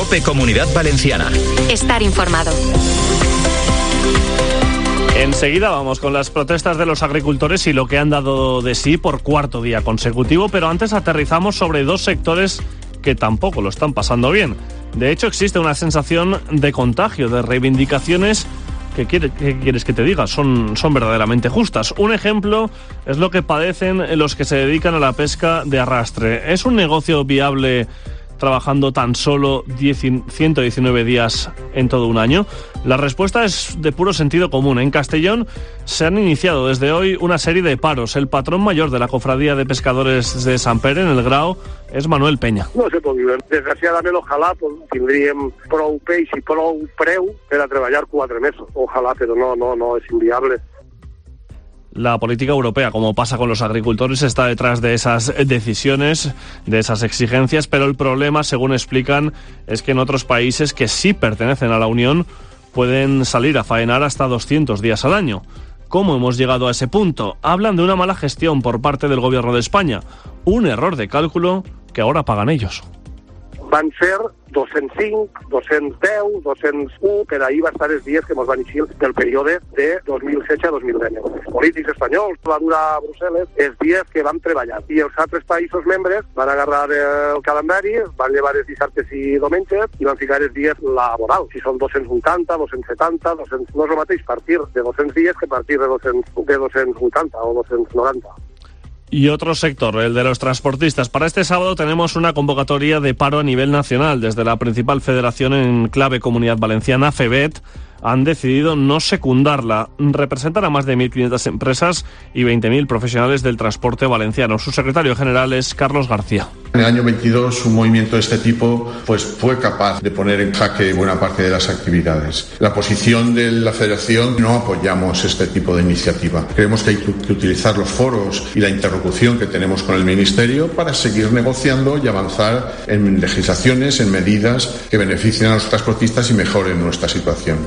COPE Comunidad Valenciana. Estar informado. Enseguida vamos con las protestas de los agricultores y lo que han dado de sí por cuarto día consecutivo, pero antes aterrizamos sobre dos sectores que tampoco lo están pasando bien. De hecho, existe una sensación de contagio, de reivindicaciones que quieres que te diga, son verdaderamente justas. Un ejemplo es lo que padecen los que se dedican a la pesca de arrastre. ¿Es un negocio viable trabajando tan solo 119 días en todo un año? La respuesta es de puro sentido común. En Castellón se han iniciado desde hoy una serie de paros. El patrón mayor de la Cofradía de Pescadores de Sant Pere, en el Grau, és Manuel Peña. No se pot viure. Desgraciadament, ojalà tindríem prou peix i prou preu per a treballar 4 mesos. Ojalà, però no és inviable. La política europea, como pasa con los agricultores, está detrás de esas decisiones, de esas exigencias, pero el problema, según explican, es que en otros países que sí pertenecen a la Unión pueden salir a faenar hasta 200 días al año. ¿Cómo hemos llegado a ese punto? Hablan de una mala gestión por parte del gobierno de España, un error de cálculo que ahora pagan ellos. Van ser 205, 210, 201, per ahir va estar els dies que ens van eixir del període de 2016 a 2020. Els polítics espanyols, va durar a Brussel·les, els dies que vam treballar. I els altres països membres van agarrar el calendari, van llevar els dissabtes i diumenges i van ficar els dies laborals. Si són 280, 270, 200... No és el mateix partir de 200 dies que partir de 280 o 290. Y otro sector, el de los transportistas. Para este sábado tenemos una convocatoria de paro a nivel nacional. Desde la principal federación en clave Comunidad Valenciana, FEBET, han decidido no secundarla. Representan a más de 1.500 empresas y 20.000 profesionales del transporte valenciano. Su secretario general es Carlos García. En el año 22, un movimiento de este tipo fue capaz de poner en jaque buena parte de las actividades. La posición de la Federación: no apoyamos este tipo de iniciativa. Creemos que hay que utilizar los foros y la interlocución que tenemos con el Ministerio para seguir negociando y avanzar en legislaciones, en medidas que beneficien a los transportistas y mejoren nuestra situación.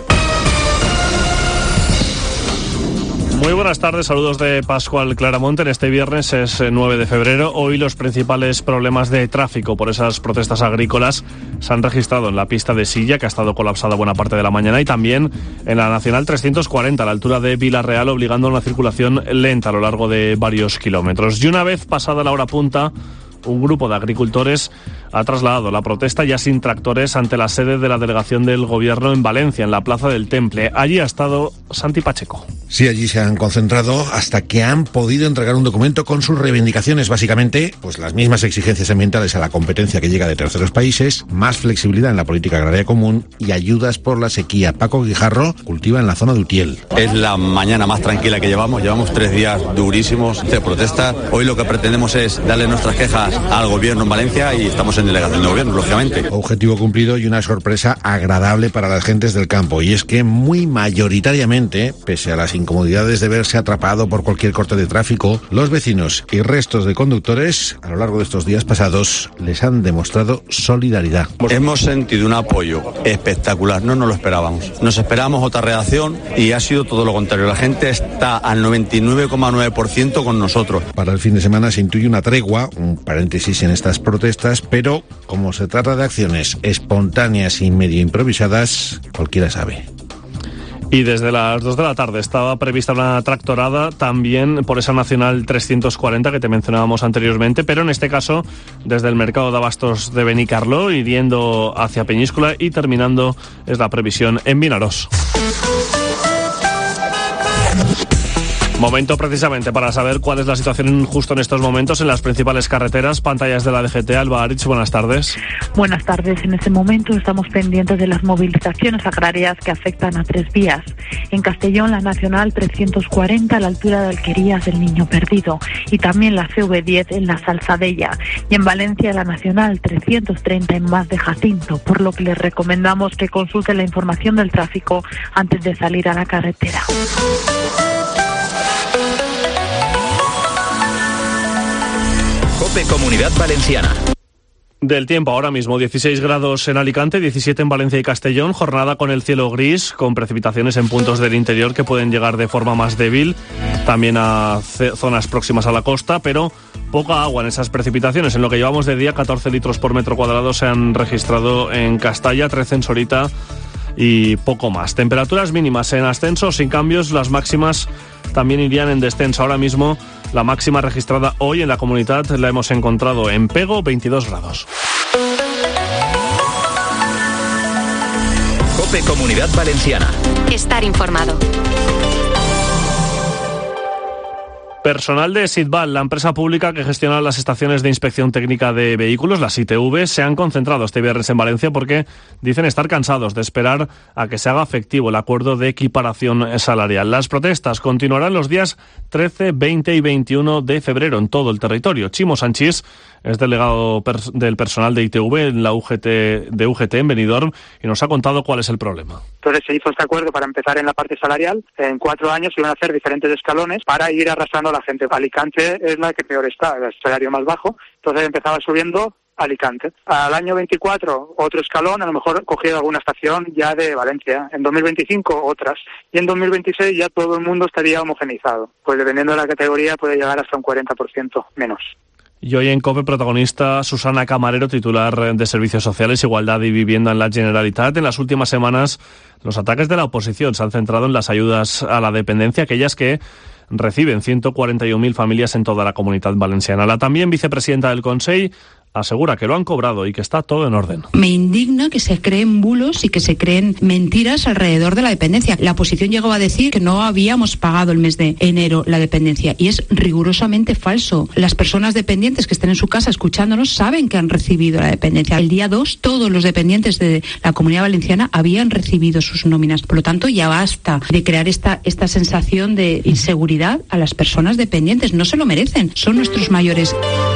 Muy buenas tardes, saludos de Pascual Claramonte. En este viernes es 9 de febrero. Hoy los principales problemas de tráfico por esas protestas agrícolas se han registrado en la pista de Silla, que ha estado colapsada buena parte de la mañana, y también en la Nacional 340, a la altura de Vilarreal, obligando a una circulación lenta a lo largo de varios kilómetros. Y una vez pasada la hora punta, un grupo de agricultores ha trasladado la protesta ya sin tractores ante la sede de la delegación del gobierno en Valencia, en la Plaza del Temple. Allí ha estado Santi Pacheco. Sí, allí se han concentrado hasta que han podido entregar un documento con sus reivindicaciones, básicamente pues las mismas exigencias ambientales a la competencia que llega de terceros países, más flexibilidad en la política agraria común y ayudas por la sequía. Paco Guijarro cultiva en la zona de Utiel. Es la mañana más tranquila que llevamos 3 días durísimos de protesta. Hoy lo que pretendemos es darle nuestras quejas al gobierno en Valencia y estamos en delegación de gobierno, lógicamente. Objetivo cumplido y una sorpresa agradable para las gentes del campo, y es que muy mayoritariamente, pese a las incomodidades de verse atrapado por cualquier corte de tráfico, los vecinos y restos de conductores a lo largo de estos días pasados les han demostrado solidaridad. Hemos sentido un apoyo espectacular, no nos lo esperábamos. Nos esperábamos otra reacción y ha sido todo lo contrario. La gente está al 99,9% con nosotros. Para el fin de semana se intuye una tregua, un paréntesis en estas protestas, pero como se trata de acciones espontáneas y medio improvisadas, cualquiera sabe. Y desde las 2 de la tarde estaba prevista una tractorada también por esa Nacional 340 que te mencionábamos anteriormente, pero en este caso desde el mercado de abastos de Benicarló, yendo hacia Peñíscola y terminando, es la previsión, en Vinaròs. Momento precisamente para saber cuál es la situación justo en estos momentos en las principales carreteras. Pantallas de la DGT. Alba Aritz, buenas tardes. Buenas tardes. En este momento estamos pendientes de las movilizaciones agrarias que afectan a 3 vías. En Castellón, la Nacional 340 a la altura de Alquerías del Niño Perdido, y también la CV10 en la Salzadella. Y en Valencia, la Nacional 330 en Mas de Jacinto, por lo que les recomendamos que consulten la información del tráfico antes de salir a la carretera. COPE Comunidad Valenciana. Del tiempo ahora mismo, 16 grados en Alicante, 17 en Valencia y Castellón, jornada con el cielo gris, con precipitaciones en puntos del interior que pueden llegar de forma más débil. también a zonas próximas a la costa, pero poca agua en esas precipitaciones. En lo que llevamos de día, 14 litros por metro cuadrado se han registrado en Castalla, 13 en Sorita y poco más. Temperaturas mínimas en ascenso, sin cambios. Las máximas también irían en descenso. Ahora mismo la máxima registrada hoy en la comunidad la hemos encontrado en Pego, 22 grados. COPE Comunidad Valenciana. Estar informado. Personal de Sitbal, la empresa pública que gestiona las estaciones de inspección técnica de vehículos, las ITV, se han concentrado este viernes en Valencia porque dicen estar cansados de esperar a que se haga efectivo el acuerdo de equiparación salarial. Las protestas continuarán los días 13, 20 y 21 de febrero en todo el territorio. Chimo Sanchís es delegado del personal de ITV en la UGT en Benidorm y nos ha contado cuál es el problema. Entonces se hizo este acuerdo para empezar en la parte salarial. En 4 años se iban a hacer diferentes escalones para ir arrastrando a la gente. Alicante es la que peor está, el salario más bajo. Entonces empezaba subiendo Alicante. Al año 24 otro escalón, a lo mejor cogido alguna estación ya de Valencia. En 2025 otras. Y en 2026 ya todo el mundo estaría homogeneizado. Pues dependiendo de la categoría puede llegar hasta un 40% menos. Y hoy en COPE protagonista Susana Camarero, titular de Servicios Sociales, Igualdad y Vivienda en la Generalitat. En las últimas semanas los ataques de la oposición se han centrado en las ayudas a la dependencia, aquellas que reciben 141.000 familias en toda la Comunidad Valenciana. La también vicepresidenta del Consell asegura que lo han cobrado y que está todo en orden. Me indigna que se creen bulos y que se creen mentiras alrededor de la dependencia. La oposición llegó a decir que no habíamos pagado el mes de enero la dependencia y es rigurosamente falso. Las personas dependientes que estén en su casa escuchándonos saben que han recibido la dependencia. El día 2 todos los dependientes de la Comunidad Valenciana habían recibido sus nóminas. Por lo tanto, ya basta de crear esta sensación de inseguridad a las personas dependientes. No se lo merecen. Son nuestros mayores.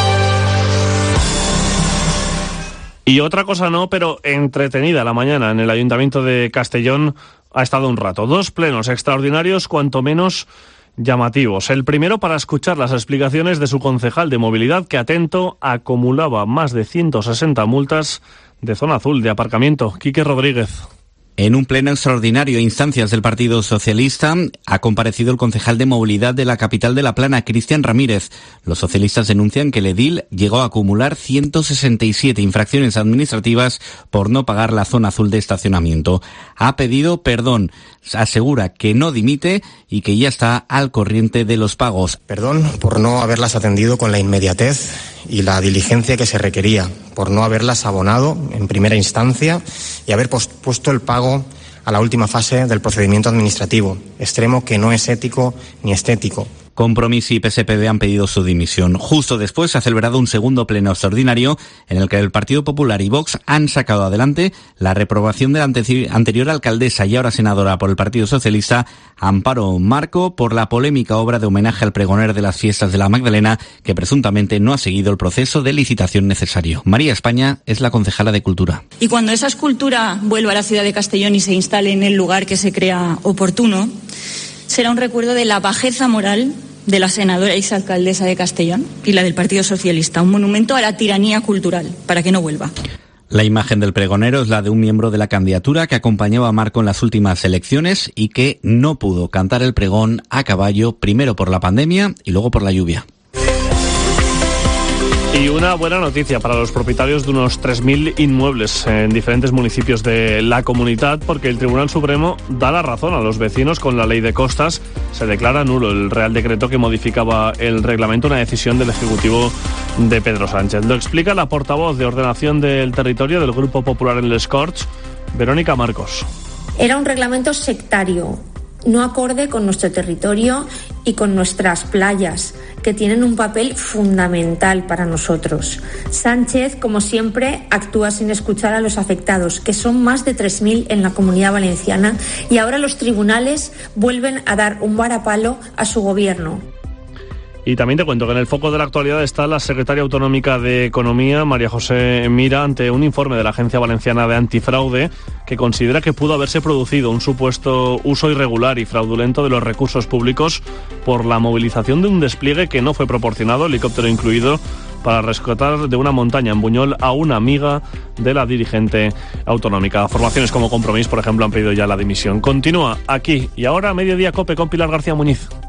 Y otra cosa no, pero entretenida la mañana en el Ayuntamiento de Castellón ha estado un rato. 2 plenos extraordinarios, cuanto menos llamativos. El primero para escuchar las explicaciones de su concejal de movilidad que, atento, acumulaba más de 160 multas de zona azul de aparcamiento. Quique Rodríguez. En un pleno extraordinario a instancias del Partido Socialista ha comparecido el concejal de movilidad de la capital de La Plana, Cristian Ramírez. Los socialistas denuncian que el edil llegó a acumular 167 infracciones administrativas por no pagar la zona azul de estacionamiento. Ha pedido perdón, asegura que no dimite y que ya está al corriente de los pagos. Perdón por no haberlas atendido con la inmediatez y la diligencia que se requería, por no haberlas abonado en primera instancia y haber pospuesto el pago a la última fase del procedimiento administrativo, extremo que no es ético ni estético. Compromís y PSPB han pedido su dimisión. Justo después se ha celebrado un segundo pleno extraordinario en el que el Partido Popular y Vox han sacado adelante la reprobación de la anterior alcaldesa y ahora senadora por el Partido Socialista, Amparo Marco, por la polémica obra de homenaje al pregonero de las fiestas de la Magdalena, que presuntamente no ha seguido el proceso de licitación necesario. María España es la concejala de Cultura. Y cuando esa escultura vuelva a la ciudad de Castellón y se instale en el lugar que se crea oportuno, será un recuerdo de la bajeza moral de la senadora y exalcaldesa de Castellón y la del Partido Socialista, un monumento a la tiranía cultural, para que no vuelva. La imagen del pregonero es la de un miembro de la candidatura que acompañaba a Marco en las últimas elecciones y que no pudo cantar el pregón a caballo, primero por la pandemia y luego por la lluvia. Y una buena noticia para los propietarios de unos 3.000 inmuebles en diferentes municipios de la comunidad, porque el Tribunal Supremo da la razón a los vecinos con la ley de costas. Se declara nulo el Real Decreto que modificaba el reglamento, una decisión del Ejecutivo de Pedro Sánchez. Lo explica la portavoz de Ordenación del Territorio del Grupo Popular en Les Corts, Verónica Marcos. Era un reglamento sectario, no acorde con nuestro territorio y con nuestras playas, que tienen un papel fundamental para nosotros. Sánchez, como siempre, actúa sin escuchar a los afectados, que son más de 3.000 en la Comunidad Valenciana, y ahora los tribunales vuelven a dar un varapalo a su gobierno. Y también te cuento que en el foco de la actualidad está la secretaria autonómica de Economía, María José Mira, ante un informe de la Agencia Valenciana de Antifraude que considera que pudo haberse producido un supuesto uso irregular y fraudulento de los recursos públicos por la movilización de un despliegue que no fue proporcionado, helicóptero incluido, para rescatar de una montaña en Buñol a una amiga de la dirigente autonómica. Formaciones como Compromís, por ejemplo, han pedido ya la dimisión. Continúa aquí y ahora Mediodía COPE con Pilar García Muñiz.